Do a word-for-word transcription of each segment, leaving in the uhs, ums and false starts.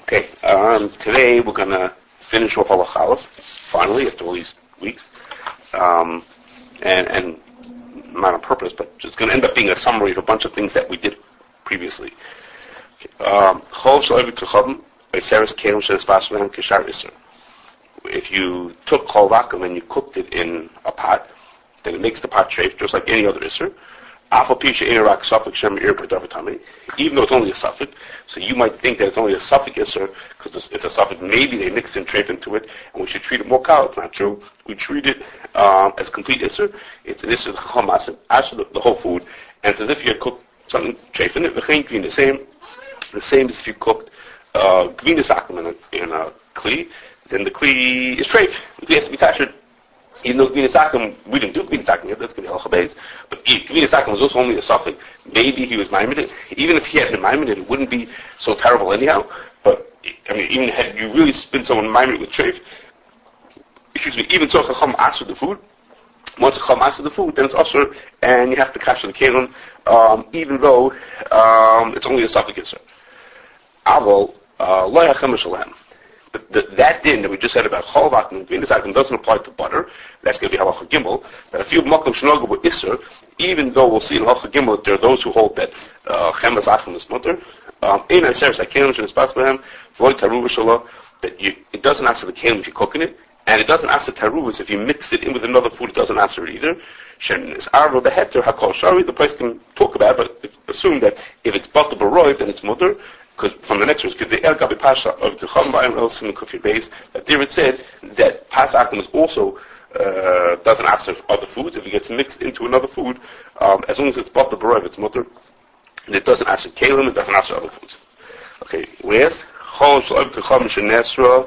Okay, um, today we're going to finish off Halacha Aleph, finally, after all these weeks. Um, and, and not on purpose, but it's going to end up being a summary of a bunch of things that we did previously. Um, if you took chol vakum and you cooked it in a pot, then it makes the pot treif just like any other isser. Even though it's only a suffix, so you might think that it's only a suffix isser because it's, it's a suffix. Maybe they mixed in treif into it, and we should treat it more kal. It's not true. We treat it um, as complete isser. It's an isser chamasim, actually the, the whole food, and it's as if you had cooked something treif in it. The same, the same as if you cooked uh, gvinas akum in a in a kli. Then the kli is treif. The kli has to be kashered. Even though Gvinas Akum, we didn't do Gvinas Akum yet, that's going to be Halacha Beis, but Gvinas Akum was also only a suffix. Maybe he was maimed. Even if he had been maimed, it wouldn't be so terrible anyhow. But, I mean, even had you really been someone maimed with treif, excuse me, even so Chacham asked for the food, once Chacham asked for the food, then it's usher, and you have to kasher the kelim, um, even though um, it's only a suffix. Aval, lo yachem shalem. But the, that din that we just said about chol vakum and gvinas akum doesn't apply to butter. That's going to be halacha gimel. That if you makom shnogu with isser, even though we'll see in halacha gimel that there are those who hold that chemes akum is mutter, um, ein aseres hakelim shenispas behem v'loy taruva shelo, that you, it doesn't answer the kelim if you're cooking it, and it doesn't answer taruvas if you mix it in with another food. It doesn't answer it either. Shen is arvo beheter hakol shari. The place can talk about it, but assume that if it's butter b'roiv, then it's mutter. Because from the next verse, the El Gabi Pasha of Gecham Bayim El Siman Kufir Beis, that there it said that Pas Akum is also uh, doesn't answer other foods. If it gets mixed into another food, um, as long as it's bought the barov, it's mutter, and it doesn't answer kalim, it doesn't answer other foods. Okay, with Chol Shalav Gecham Shenesra,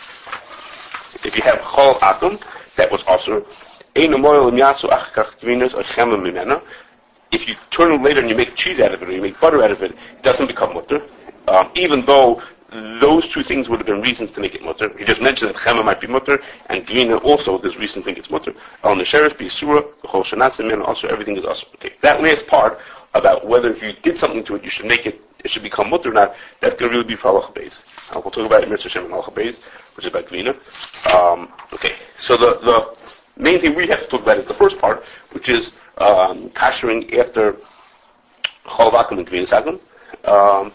if you have Chol Akum, that was also Ein Amoyel Imyasu Achkach Gvinas or Chema Mimena. If you turn it later and you make cheese out of it or you make butter out of it, it doesn't become mutter. Um, even though those two things would have been reasons to make it mutter. He just mentioned that chema might be mutter, and glina also, there's reason to think it's mutter. Al nesheres be surah, chol shanasim, and also everything is also. Okay, that last part about whether if you did something to it, you should make it, it should become mutter or not, that's going to really be for halacha beis. Uh, we'll talk about it in Mitzvah Shem and halacha beis, which is about glina. Um, okay, so the, the main thing we have to talk about is the first part, which is um, kashering after chol vakum and gvinas akum. Um,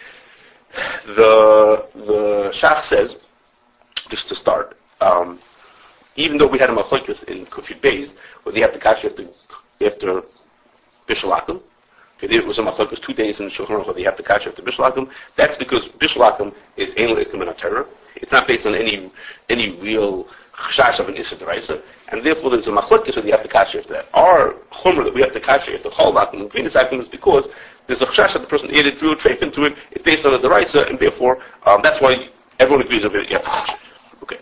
The the Shach says, just to start, um, even though we had a machlokes in Kufid Beis, where they have to catch after after Bishul Akum, okay, it was a machlokes two days in Shulchan Aruch where they have to catch after Bishul Akum. That's because Bishul Akum is ein le'ikum and terror. It's not based on any any real chashash of an issa deraisa, and therefore there's a machlokes where they have to catch after that. Our chumrah that we have to catch after chol vakum and gvinas akum is because there's a chashash that the person added, drew a treif into it. It's based on a deraisa, and therefore um, that's why everyone agrees on it. You have to catch it. Okay.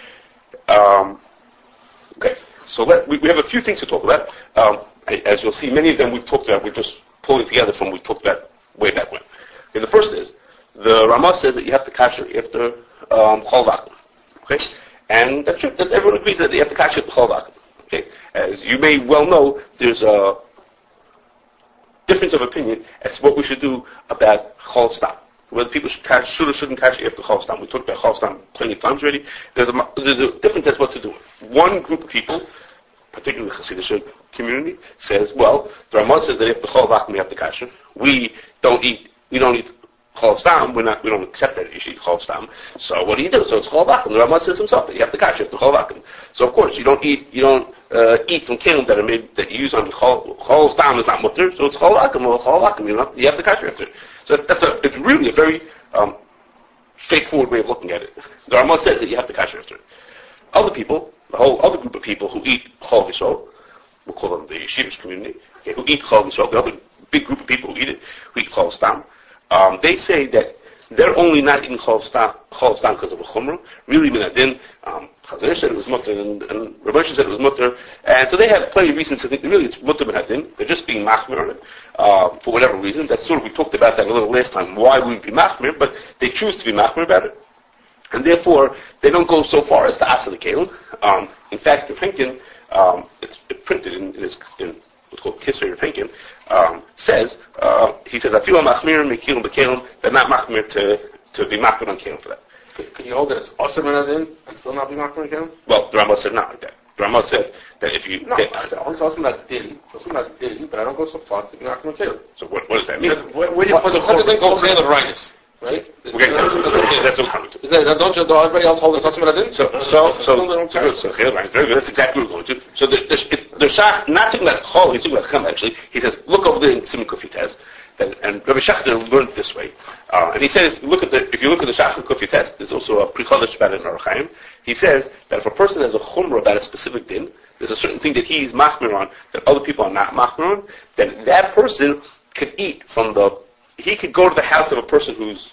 Um, okay. So let, we, we have a few things to talk about. Um, as you'll see, many of them we've talked about. We're just pulling together from we talked about way back when. Okay. The first is the Ramah says that you have to catch it after um, chol vakum. Okay. And that's true. That everyone agrees that you have to catch it after chol vakum. Okay. As you may well know, there's a difference of opinion as to what we should do about chol stam. Whether people should catch, should or shouldn't catch after chol stam. We talked about chol stam plenty of times already. There's a, there's a difference as to what to do. One group of people, particularly the Hasidic community, says, well, the Ramah says that after chol vakum we have to catch it. We don't eat, we don't eat chol stam. We're not, we don't accept that you should eat chol stam. So what do you do? So it's chol vakum. The Ramah says himself that you have to catch it after chol vakum. So of course you don't eat, you don't Uh, eat from kelim that are made that you use on chol chol stam is not mutter, so it's chol vakum or chol vakum. You know, you have to kasher after it. So that's a it's really a very um, straightforward way of looking at it. The Ramah says that you have to kasher after it. Other people, the whole other group of people who eat chol yisrael, we'll call them the yeshivish community, okay, who eat chol yisrael, the other big group of people who eat it, who eat chol stam, um, they say that they're only not eating chol stam, chol stam because of a chumrah. Really, minadin, um, Chazir said it was mutter, and, and Rabbi said it was mutter, and so they have plenty of reasons to think that really it's mutter minadin. They're just being machmir on it uh, for whatever reason. That's sort of we talked about that a little last time. Why would we be machmir? But they choose to be machmir about it, and therefore they don't go so far as to asa the kelim. Um, in fact, Rav Henkin, um, it's it printed in, in his in what's called Kisvei Rav Henkin, um, says uh, he says I feel machmir mekilim bekelim. They're not machmir to to be makbid on kelim for that. Could, could you hold it as Osir Menadin and still not be makbid on kelim? Well, the Rambam said not like that. The Rambam said that if you... No, that, I said Osir Menadin, Osir Menadin, but I don't go so far to be makbid on kelim. so what, what does that mean? Where, where do you put the whole thing called Chayil of Rhinus? Right? We're getting close. That's what we're coming to. Is that, don't you, don't everybody else hold it as Osir Menadin? So, so, so, so, good. So, Chayil, right, very good. That's exactly what we're going to. So the, the, the Shach, not talking about Chol, he's talking about Chem, actually. He says, look over there in Simon Kufit and, and Rabbi Shachter learned it this way. Uh, and he says, look at the, if you look at the Shach Kufit test, there's also a pre-Chodesh about it in Aruch Chaim. He says that if a person has a chumrah about a specific din, there's a certain thing that he's machmir on that other people are not machmir on, then that person could eat from the, he could go to the house of a person who's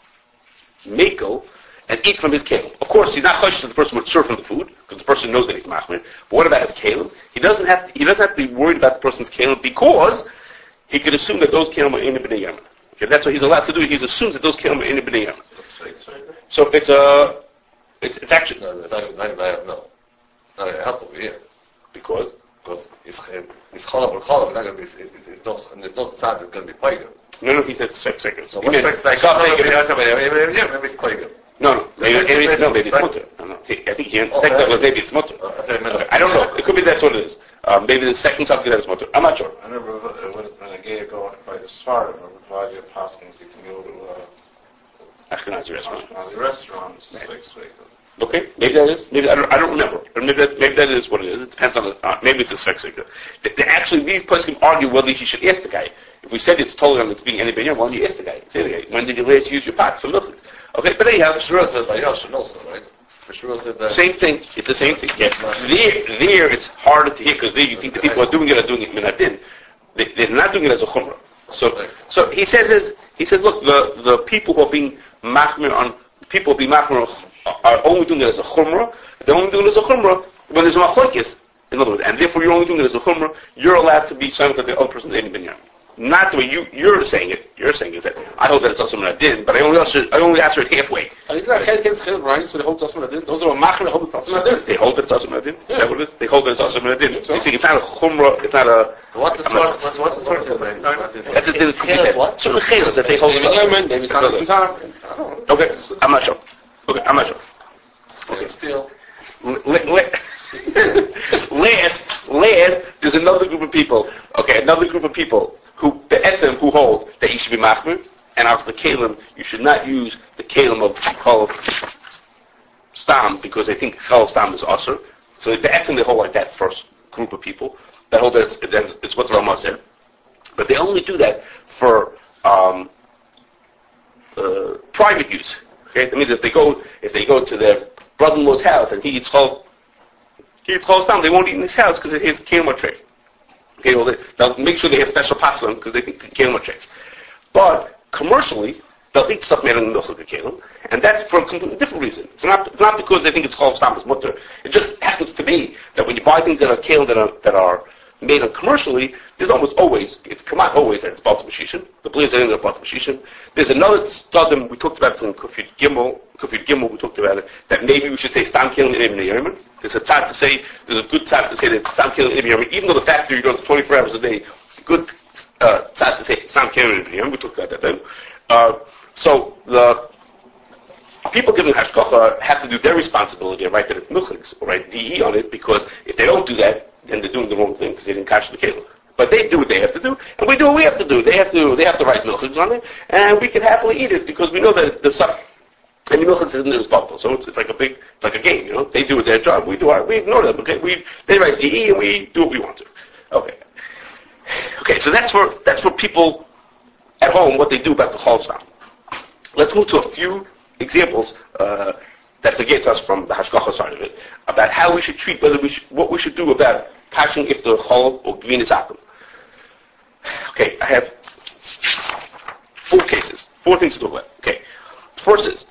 makel and eat from his kelim. Of course, he's not choshesh that the person would serve him the food, because the person knows that he's machmir. But what about his kelim? He doesn't have to, he doesn't have to be worried about the person's kelim because he could assume that those kelim are in b'nei Yemen. Okay, that's what he's allowed to do. He assumes that those kelim are in b'nei Yemen. So it's a, it's, it's actually no, it's not, not, not, no, no, it help over here because because it's it's cholab or cholab. Not going to be. It, it, it's not. And there's no tzad that's going to be pagan. no, no. He said six seconds. So what's six seconds? Yeah, maybe it's pagan. No, no, maybe, maybe, no, maybe it's mutter. No, no. I think he Oh, second okay. was maybe it's mutter. Uh, I said, Okay, I don't know. It could be that's what it is. Um, maybe the second subject that is mutter. I'm not sure. I remember when, when a gay go by the Sfardim, or by the Paskins, you can go to uh, Ashkenazi restaurant. Ashkenazi restaurants, Right. six weeks. Okay, maybe that is. Maybe I don't. I don't remember. Or maybe that, maybe that is what it is. It depends on the. Uh, maybe it's a spectator. Actually, these places can argue whether he should ask the guy. If we said it's totally on it's being any bigger, why don't you ask the guy? Say the guy, when did you last use your pot for milk? Okay, but anyhow, Shmuel says by Yoshin also, right? Shmuel said that. same thing. It's the same thing. Yes. There, there, it's harder to hear because there you think the people are doing it are doing it minadin. They, they're not doing it as a chumrah. So, so he says, is, he says, look, the, the people who are being machmir on people being machmir are only doing it as a chumrah. They're only doing it as a chumrah when there's a machlokes. In other words, and therefore you're only doing it as a chumrah. You're allowed to be silent that the other person's ain't been here. Not the way you, you're saying it. You're saying is that I hold that it's also minadin, but I only answer, I only answer it halfway. And isn't that Chayil Chayil of Rhinus when they hold Osir Menadin? Those are machmir that hold it Osir Menadin. They hold that it's also minadin. Is that what it is? They hold that it's also minadin. So? They say it's not a chumrah. It's not a. What's the I'm not- source? What's, what's the source of that? That's a din complete. What? Certain chelas that they hold. Maybe Yemen, maybe it's not a time. I don't know. Okay, I'm not sure. Okay, I'm not sure. Okay. Still. L- l- l- last, last, there's another group of people. Okay, another group of people who the etzem who hold that you should be machmir, and as the kalim, you should not use the kalim of chol stam because they think chol stam is usher. So the etzem they hold like that first group of people that hold that it's, that it's what the Ramah said, but they only do that for um, uh, private use. Okay, I mean if they go if they go to their brother-in-law's house and he eats chol, he eats chol stam, they won't eat in his house because it has kalim tray. Okay, well, they, they'll make sure they have special pots for them because they think the kelim tricks. But commercially, they'll eat stuff made in the milk of the kelim, and that's for a completely different reason. It's not, it's not because they think it's called stam as mutter. It just happens to be that when you buy things that are kelim that are that are made on commercially, there's almost always it's come out always that it's bought to Mashishin. The blazer in there bought to Mashishin. There's another studim we talked about this in Kufid Gimel. Kufid Gimel we talked about it that maybe we should say stam kelim in Ibn Yemen. There's a tzad to say, there's a good tzad to say that stam kelim in Ibn Yemen, even though the factory runs twenty-four hours a day, good uh, tzad to say stam kelim in Ibn Yemen. We talked about that then. Uh, so the people giving hashgacha have to do their responsibility and write that it's milchiks or write D E on it because if they don't do that, then they're doing the wrong thing because they didn't catch the kelim. But they do what they have to do, and we do what we have to do. They have to they have to write milchiks on it, and we can happily eat it because we know that the suck. And the milchik isn't responsible, so it's, it's like a big, it's like a game, you know. They do their job, we do our, we ignore them. Okay, we they write D E and we do what we want to. Okay, okay. So that's for that's for people at home what they do about the chol stam. Let's move to a few examples uh, that they get to us from the hashgacha side of it about how we should treat whether we should, what we should do about catching if the chol or gvin is akum. Okay, I have four cases, four things to talk about. Okay, first is.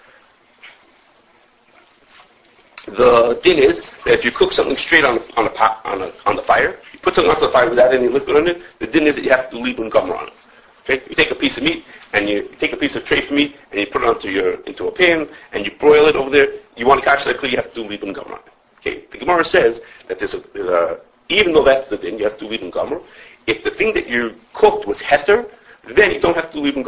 The din is that if you cook something straight on on a pot on a, on the fire, you put something onto the fire without any liquid on it. The din is that you have to do libun gamra on it. Okay, you take a piece of meat and you, you take a piece of treif meat and you put it onto your into a pan and you broil it over there. You want to catch that clear, you have to do libun gamra on it. Okay, the Gemara says that there's a, there's a even though that's the din, you have to do libun gamra. If the thing that you cooked was heter, then you don't have to do libun gamra.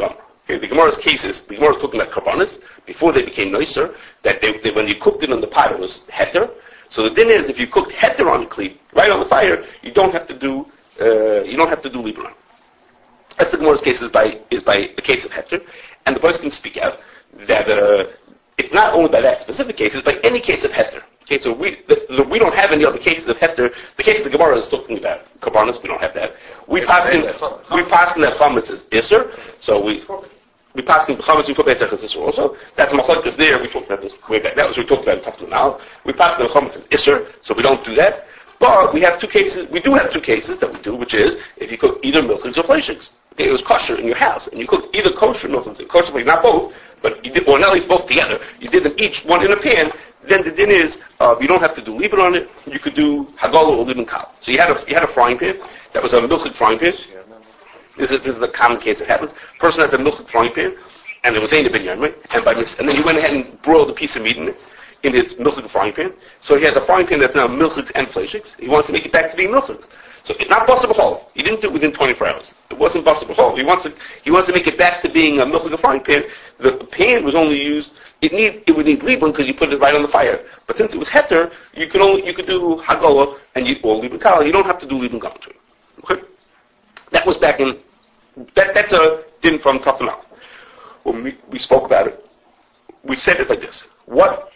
Okay, the Gemara's case is, the Gemara is talking about karbanis, before they became noiser, that they, they, when you cooked it on the pot, it was heter. So the din is, if you cooked heter on the kli, right on the fire, you don't have to do, uh, you don't have to do libron. That's the Gemara's case is by, is by a case of heter, and the boys can speak out that, uh, it's not only by that specific case, it's by any case of heter. Okay, so we the, the, we don't have any other cases of heter. The case of the Gemara is talking about karbanis. We don't have that. We pass in we pass in that chametz is iser. So we we pass in chametz we talk about iser also. That's machlokes there. We talked about this way back. That was we talked about in Tafel now. We pass in chametz is iser. So we don't do that. But we have two cases. We do have two cases that we do, which is if you cook either milchiks or fleishiks. Okay, it was kosher in your house, and you cook either kosher milchiks and kosher fleishiks, not both, but you did, or at least both together. You did them each one in a pan. Then the din is uh, you don't have to do libur on it. You could do hagala or libun kal. So you had a you had a frying pan that was a milchik frying pan. This is this is a common case that happens. Person has a milchik frying pan, and it was ain't a binyan, right? And by mis- and then he went ahead and broiled a piece of meat in it in his milchik frying pan. So he has a frying pan that's now milchiks and fleishiks. He wants to make it back to being milchiks. So it's not basar b'chol. He didn't do it within twenty-four hours. It wasn't basar b'chol. He wants to he wants to make it back to being a milchik frying pan. The pan was only used. It need it would need libun because you put it right on the fire. But since it was heter, you could only you could do hagala and you or libun kala. You don't have to do libun gam to it. Okay, that was back in that that's a din from Tafanal. When we, we spoke about it, we said it like this: What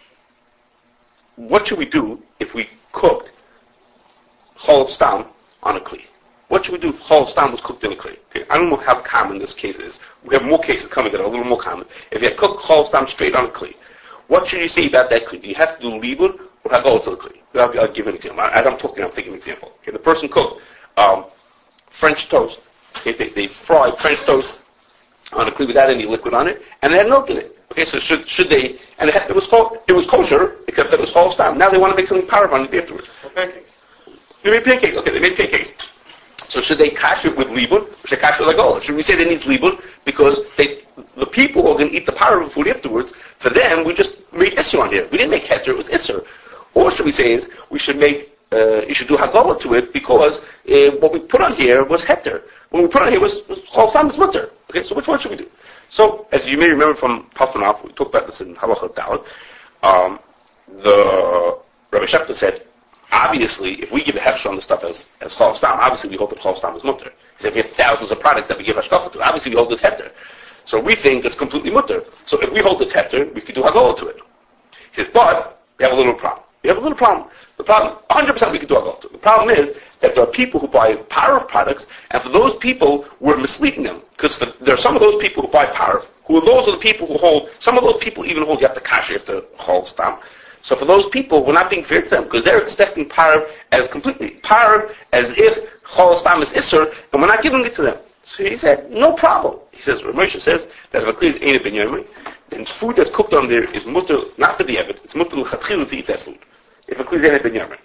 what should we do if we cooked chol stam on a kli? What should we do if chol stam was cooked in a kli? Okay, I don't know how common this case is. We have more cases coming that are a little more common. If you have cooked chol stam straight on a kli, what should you say about that kli? Do you have to do libur or hagol to the kli? I'll, I'll give an example. As I'm talking, I'm thinking an example. Okay, the person cooked um, French toast. Okay, they, they fried French toast on a kli without any liquid on it, and it had milk in it. Okay, so should should they? And it, had, it was called, it was kosher, except that it was chol stam. Now they want to make something powerful on it afterwards. Pancakes. They made pancakes. Okay, they made pancakes. So should they kash it with libun, or should they kash it with hagala? Should we say they need libun because they, the people who are going to eat the powerful food afterwards, for them we just made isser on here. We didn't make heter, it was isser. Or should we say is we should make uh, you should do hagala to it because uh, what we put on here was heter. What we put on here was chol stam was mutter. Okay, so which one should we do? So as you may remember from Pafanaf, we talked about this in Halacha Daled. Um, the Rabbi Shachta said, obviously, if we give a hefsher on the stuff as as chol stam, obviously we hold that chol stam is mutter. He said we have thousands of products that we give hashkafa to. Obviously, we hold it heter. So we think it's completely mutter. So if we hold it heter, we could do hagala to it. He says, but we have a little problem. We have a little problem. The problem, one hundred percent we could do hagala to it. The problem is that there are people who buy power products, and for those people, we're misleading them. Because there are some of those people who buy power, who are those are the people who hold, some of those people even hold you have to kash after chol stam. So for those people, we're not being fair to them because they're expecting parv as completely parv as if chol stam is isser, and we're not giving it to them. So he said, no problem. He says, Ramosha says that if a kli is ain't a binyamin, then food that's cooked on there is mutter not for the evet, it's mutter l'chatchila to eat that food. If a kli is ain't a binyamin.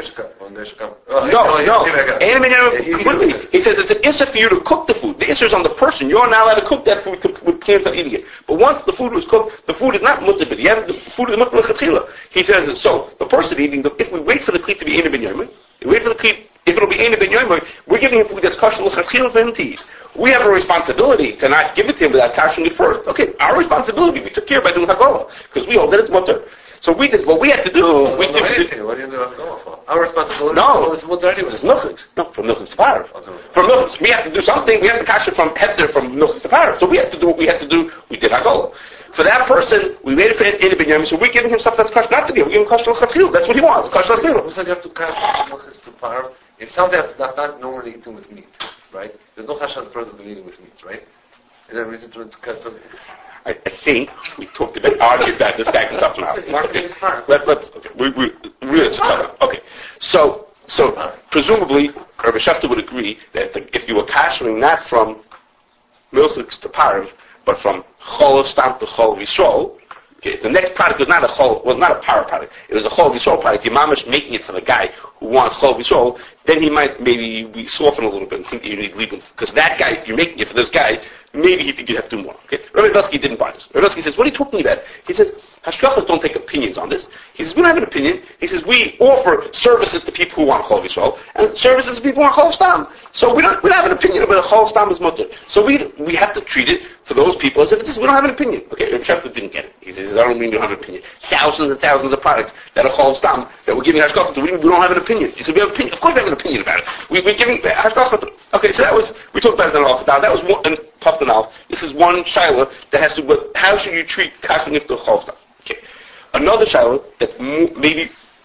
No, no, ain't a binyamin completely. He says it's an isser for you to cook the food. The isser is on the person. You're not allowed to cook that food to, with plans of eating it. But once the food was cooked, the food is not mutter, but the food is mutter l'chatchila. He says, so the person eating, the, if we wait for the kli to be ain't a binyamin, we wait for the kli, if it'll be ain't a binyamin, we're giving him food that's kosher l'chatchila for him to eat. We have a responsibility to not give it to him without kashing it first. Okay, our responsibility, we took care by doing hagala, because we hold that it's mutter. So we did what we had to do. No, we no, did, no, anything. What do you do hagala for? Our responsibility no, is mutter anyway. It's milchiks. No, from milchiks to parv. From milchiks, we have to do something. We have to kash it from heter from milchiks to parv. So we have to do what we had to do. We did hagala. For that person, we waited for Eina Binyamin, so we're giving him stuff that's kosher not to give. We're giving him kosher l'chatchila. That's what he wants. Kosher l'chatchila. Who said you have to kash milchiks to parv? If something that's not normally eaten with meat, right? There's no chashav the person is eating with meat, right? Is there a reason to, to cut them? I, I think we talked about argued about this back and stuff now. Okay. Let, let's okay. We we really okay. So so presumably Rabbi Shachta would agree that the, if you were kashering not from milchiks to parv, but from chol stam to chol v'yisrael, okay, if the next product was not a chol, was not a power product, it was a chol v'yisrael product, your mama's making it for the guy who wants chol v'yisrael, then he might maybe be soften a little bit and think you need libun. Because that guy, you're making it for this guy, maybe he think you have to do more. Okay? Rabbi Dusky didn't buy this. Rabbi Dusky says, what are you talking about? He says, Hashgachas don't take opinions on this. He says, we don't have an opinion. He says, we offer services to people who want Chol Yisrael, and services to people who want Chol Stam. So we don't, we don't have an opinion about Chol Stam is mutter. So we we have to treat it for those people as if it's just, we don't have an opinion. Okay, Rabbi Shefter didn't get it. He says, I don't mean you don't have an opinion. Thousands and thousands of products that are Chol Stam that we're giving Hashgachas to, we, we don't have an opinion. He said, we have an opinion. Of course we have an opinion about it. We, we're giving Hashgachas. Okay, so that was, we talked about it in Al That was one, and Paftanal. This is one shaila that has to, but how should you treat kasher niftar Chol Stam? Okay. Another shaila that's more, maybe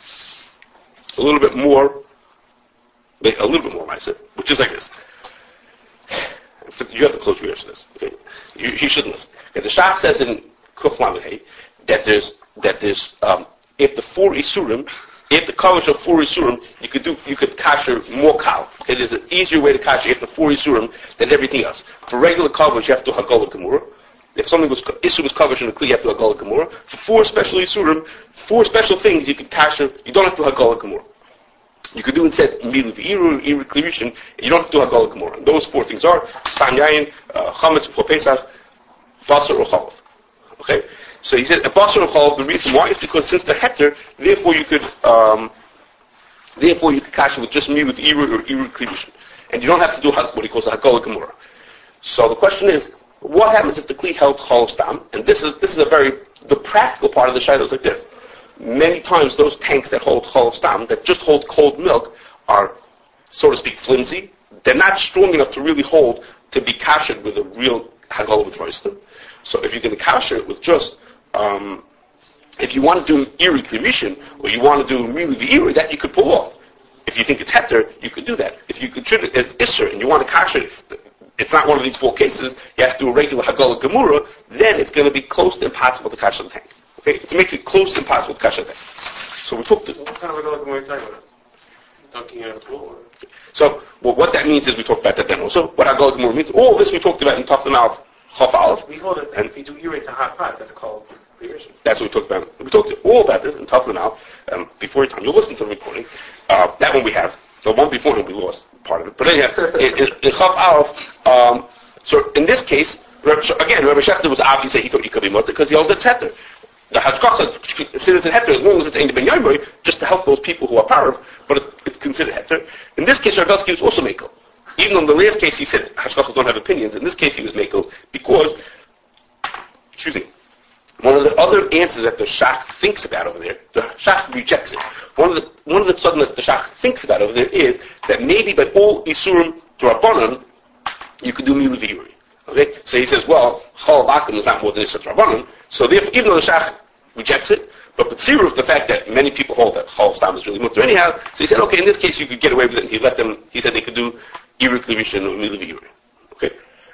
a little bit more, a little bit more nicer, which is like this. So you have to close your ears to this. Okay? You, you shouldn't listen. Okay, the Shach says in Kuf Lamed Hey that there's that there's um, if the four isurim, if the kavush of four isurim, you could do you could kasher more kal. Okay, there's an easier way to kasher if the four isurim than everything else. For regular kavush, you have to do hagala gemura. If something was issue was covered in the kli, you have to hagala gemura. For four special isurim, four special things you can kasher. You don't have to hagala gemura. You could do instead milu v'iru, iru klirishin. You don't have to do hagala gemura. And those four things are stam yayin, uh, chametz for Pesach, basar or chalav. Okay, so he said a basar or chalav. The reason why is because since they're heter, therefore you could, um, therefore you could kasher with just milu v'iru or iru klirishin, and you don't have to do what he calls a hagala gemura. So the question is, what happens if the kli held chol stam? And this is this is a very the practical part of the shayla is like this. Many times those tanks that hold chol stam, that just hold cold milk, are, so to speak, flimsy. They're not strong enough to really hold to be kashered with a real hagala with roistim. So if you're going to kasher it with just, um, if you want to do iri klirishin, or you want to do mili v'iri, that you could pull off. If you think it's heter, you could do that. If you could treat it as isser and you want to kasher it, it's not one of these four cases, you have to do a regular hagala gemura, then it's going to be close to impossible to kasher the tank. Okay? It makes it close to impossible to kasher the tank. So we took this. What kind of hagala gemura are you talking about? Dunking out of the pool? So well, what that means is we talked about that then also. What hagala gemura means, all this we talked about in Taflan Aleph, Chaf Aleph. We call it, and if you do irate to hot pot, that's called klirishin. That's what we talked about. We talked all about this in Taflan Aleph. Um, before your time, you'll listen to the recording. Uh, that one we have. The one before him, we lost part of it. But anyhow, in, in, in Chaf Aleph, um, so in this case, again, Rabbi Shefter was obvious that he thought you could be mutter because he held it's heter. The hashgacha, since it's heter, as long as it's ain't ben yomer, just to help those people who are parav, but it's, it's considered heter. In this case, Rabbi Dusky was also mekel. Even though in the last case he said hashgacha don't have opinions, in this case he was mekel because, excuse me, one of the other answers that the Shach thinks about over there, the Shach rejects it. One of the one of the something that the Shach thinks about over there is that maybe by all isurim drabanan you could do milu v'iri. Okay, so he says, well, chol bakum is not more than isur drabanan. So therefore, even though the Shach rejects it, but b'tziruf the fact that many people hold that chol stam is really mutter anyhow. So he said, okay, in this case you could get away with it. And he let them. He said they could do iru klirishin or milu v'iri. Okay.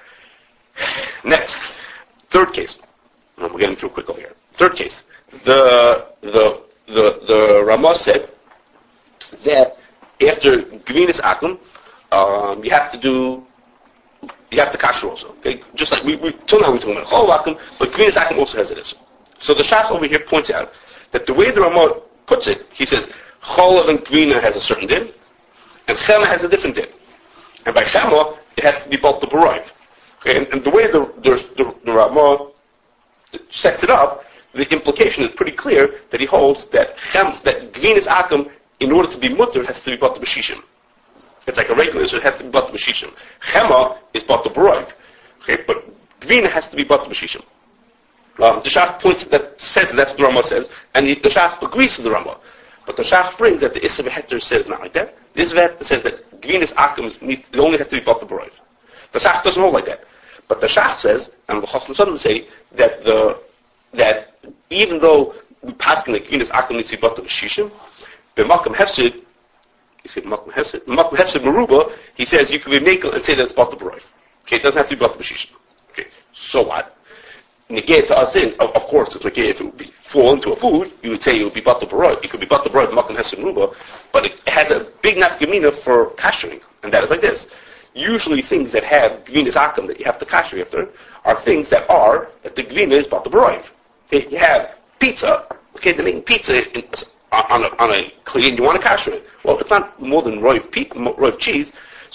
Next, third case. We're getting through quick over here. Third case. The the the the Ramah said that after Gvinas Akum, um, you have to do you have to kasher also. Okay, just like we, we till now we're talking about Chol Akum, but Gvinas Akum also has it. So the Shach over here points out that the way the Ramah puts it, he says Chol and Gvina has a certain din, and Chema has a different din, and by Chema it has to be both the Baroiv. Okay, and, and the way the the, the, the Ramah sets it up, the implication is pretty clear that he holds that chem, that Gvinas Akum, in order to be mutter, has to be bought the Bashishim. It's like a regular, so it has to be bought the Bashishim. Chema is bought the Baroiv. Okay, but Gvina has to be bought the Bashishim. Um, the Shach points that says that, that's what the Ramah says, and the, the Shach agrees with the Ramah. But the Shach brings that the Issa V'Heter says not like that. The Issa V'Heter says that Gvinas Akum needs, it only has to be bought the Baroiv. The Shach doesn't hold like that. But the Shach says, and the Chacham Sodom say, that the that even though we pass in the Gvinas Akum needs to be bought the Bashishim, the Makam Hefsid, he said Makam Hefsid, the Makam Hefsid Meruba, he says you can be makel and say that it's bought the Baroiv. Okay, it doesn't have to be bought the Bashishim. Okay, so what? Negate to us is, of, of course, it's negate if it would be fall into a food, you would say it would be bought the Baroiv. It could be bought the Baroiv, Makam Hefsid Meruba, but it has a big nafkamina for kashering, and that is like this. Usually things that have Gvinas Akum that you have to kasher after are things that are, that the Gvina is bought the Baroiv. Okay, you have pizza, okay, they're making pizza in, on a, on a clean, you want to kasher it. Well, it's not more than Roiv, pe- Roiv cheese, so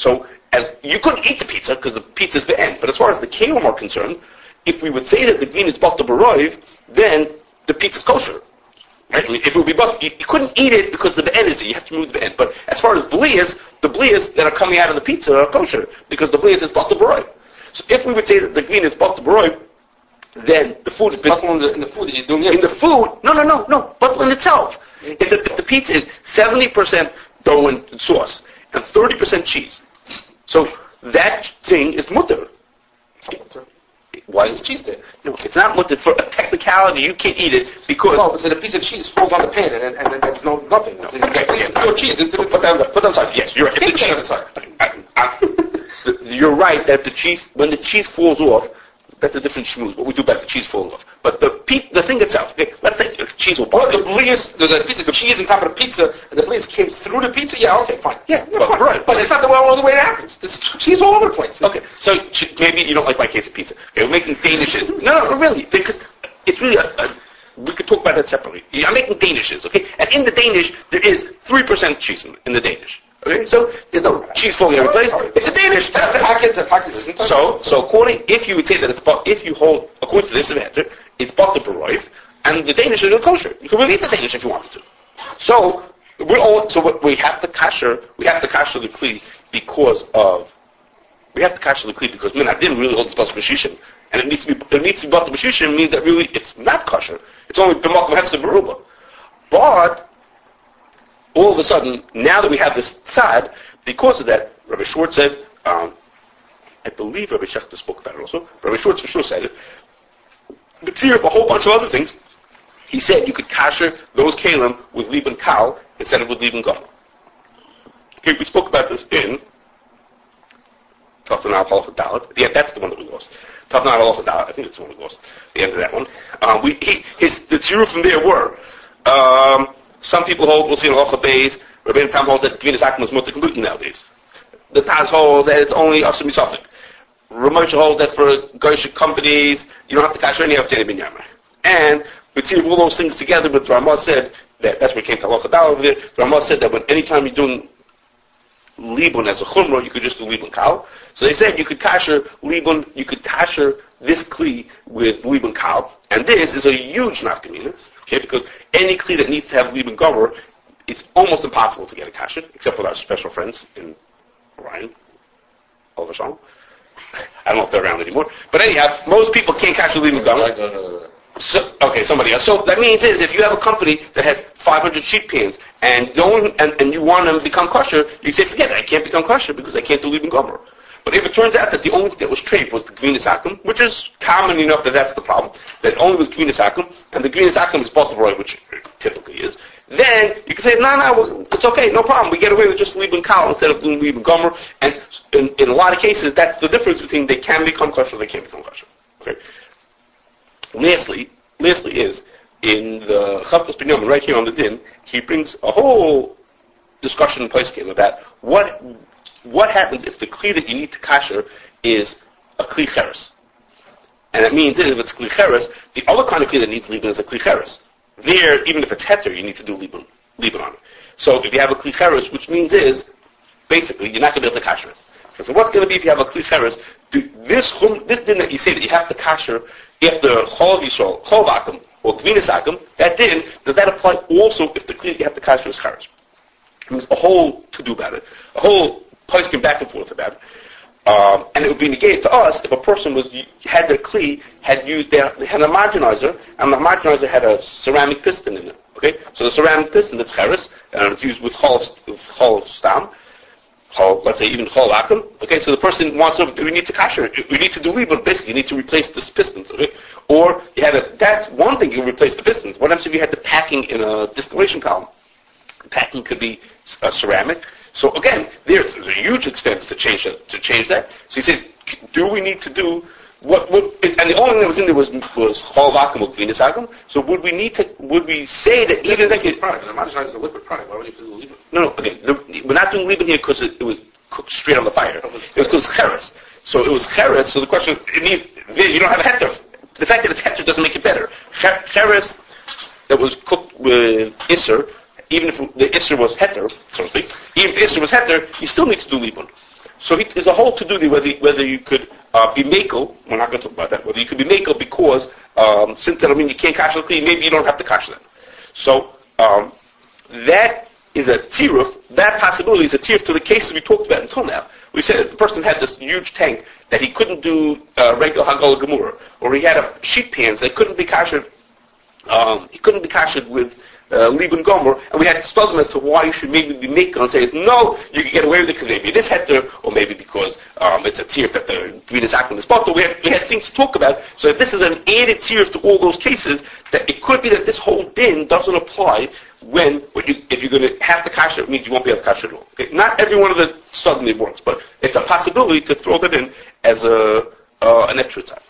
as you couldn't eat the pizza because the pizza's the end. But as far as the kelim are concerned, if we would say that the glin is bata b'roiv, then the pizza's kosher. Right? I mean, if it would be bata, you, you couldn't eat it because the be'en is there. You have to remove the be'en. But as far as blias, the blias that are coming out of the pizza are kosher because the blias is bata b'roiv. So if we would say that the glin is bata b'roiv, then the food is bottle in the, in the food that you're doing. In the food, no, no, no, no, bottle in itself. If the, if the pizza is seventy percent dough and sauce and thirty percent cheese, so that thing is mutter. Why is cheese there? No, it's not mutter for a technicality. You can't eat it because no, so the piece of cheese falls on the pan and and, and there's no nothing. No. So you get yes, no cheese into the put that put that aside. Yes, you're right. If the cheese aside. I, I, the, you're right that the cheese when the cheese falls off. That's a different schmooze. What we do about the cheese falling off. But the pe- the thing itself, okay, let's say cheese will fall. The blias, there's a piece of cheese on top of the pizza, and the blias came through the pizza. Yeah, okay, fine. Yeah, well, fine. Right. But it's not the way, the way it happens. There's cheese all over the place. Okay, so maybe you don't like my case of pizza. Okay, we're making danishes. No, no, really, because it's really a, a we could talk about that separately. I'm making danishes, okay, and in the Danish there is three percent cheese in, in the Danish. Okay, so there's no cheese falling every place. It's a Danish. So, so according, if you would say that it's, if you hold, according to this event, it's bata b'roiv, and the Danish is kosher. You can really eat the Danish if you wanted to. So, we're all, so what we have to kasher, we have to kasher the kli because of, we have to kasher the kli because, man, I didn't really hold this bata b'shishim, and it needs to be, it needs to be bata b'shishim means that really it's not kosher. It's only b'makom hefsed beruba. But, all of a sudden, now that we have this tzad, because of that, Rabbi Schwartz said, um, I believe Rabbi Shechter spoke about it also, Rabbi Schwartz for sure said it, the tzir of a whole bunch of other things, he said you could kasher those kalim with liban kal instead of with liban gum. Okay, we spoke about this in Tafnal Halacha Dalet. Yeah, that's the one that we lost. Tafnal Halacha Dalet, I think it's the one we lost, the end of that one. Um, we, he, his, the tzir from there were, um, some people hold, we'll see in Halacha Beis, Rabbeinu Tam holds that Gvinas Akum is mutter completely nowadays. The Taz holds that it's only Asim Yisafik. Ramosha holds that for Goyish companies, you don't have to kasher any of Tani Ben Yamar. And we see all those things together, but Ramah said that, that's where it came to Halacha Dal over there, Ramah said that when anytime you're doing Libun as a Chumrah, you could just do Libun Kal. So they said you could kasher Libun, you could kasher this Kli with Libun Kal. And this is a huge nafkamina. Okay, because any kli that needs to have liban gomer, it's almost impossible to get a kasher, except with our special friends in Orion, Oliver Shalom. I don't know if they're around anymore. But anyhow, most people can't kasher liban gomer. So, okay, somebody else. So that means is if you have a company that has five hundred sheet pans and the only, and, and you want them to become kosher, you say, forget it, I can't become kosher because I can't do liban gomer. But if it turns out that the only thing that was treif was the Gvinas Akum, which is common enough that that's the problem, that it only was Gvinas Akum, and the Gvinas Akum is bata b'roiv, which it typically is, then you can say, no, no, it's okay, no problem. We get away with just liban kal instead of doing liban gomer. And in, in a lot of cases, that's the difference between they can become kosher or they can't become kosher. Okay. Lastly, lastly is, in the Chavkas Ben Yomin, right here on the din, he brings a whole discussion in place game about what what happens if the kli that you need to kasher is a kli cheres. And that means if it's kli cheres, the other kind of kli that needs liban is a kli cheres. There, even if it's heter, you need to do liban, liban on it. So if you have a kli cheres, which means is, basically, you're not going to be able to kasher it. So what's going to be if you have a kli cheres? This this din that you say that you have to kasher after chol yisrael, chol vakum, or gvinas akum, that din, does that apply also if the kli that you have to kasher is cheres? There's a whole to-do about it. A whole place came back and forth about it. Um, and it would be negated to us if a person was had their kli, had used their, they had a marginizer, and the marginizer had a ceramic piston in it. Okay? So the ceramic piston that's cheres, and it's used with chol, with chol stam, chol, let's say even chol akum. Okay? So the person wants to, we need to kasher, we need to do liban, basically you need to replace this pistons. Okay? Or you had a, that's one thing, you replace the pistons. What happens if you had the packing in a distillation column? The packing could be uh, ceramic. So again, there's, there's a huge extent to change that. To change that. So he says, do we need to do what? what it, and the only thing that was in there was was chol vakum or gvinas akum. So would we need to? Would we say that it's even that liquid product? The marginizer is a liquid product. Why would you do liban? No, no. Okay, the, we're not doing liban here because it, it was cooked straight on the fire. It was because cheres. So it was cheres. So the question, it means you don't have a heter. The fact that it's heter doesn't make it better. Cheres that was cooked with iser. Even if the Isser was heter, so to speak, even if the Isser was heter, you still need to do Libun. So he, there's a whole to-do there whether, whether you could uh, be mako, we're not going to talk about that, whether you could be mako because um, since that I mean you can't kasher clean, maybe you don't have to kasher them. So um, that is a tiruf, that possibility is a tiruf to the cases we talked about until now. We said if the person had this huge tank that he couldn't do uh, regular Hagala Gemura, or he had a sheet pans that couldn't be kashered, um, he couldn't be kashered with uh, Liban Gomer, and we had to study him as to why you should maybe be making and say, no, you can get away with it because maybe it is heter, or maybe because um, it's a tiruf that the green is acting in the spot. We had, we had things to talk about, so this is an added tiruf to all those cases, that it could be that this whole din doesn't apply when, when you, if you're going to have to kasher, it means you won't be able to kasher at all. Okay? Not every one of the suddenly works, but it's a possibility to throw that in as a uh, an extra time.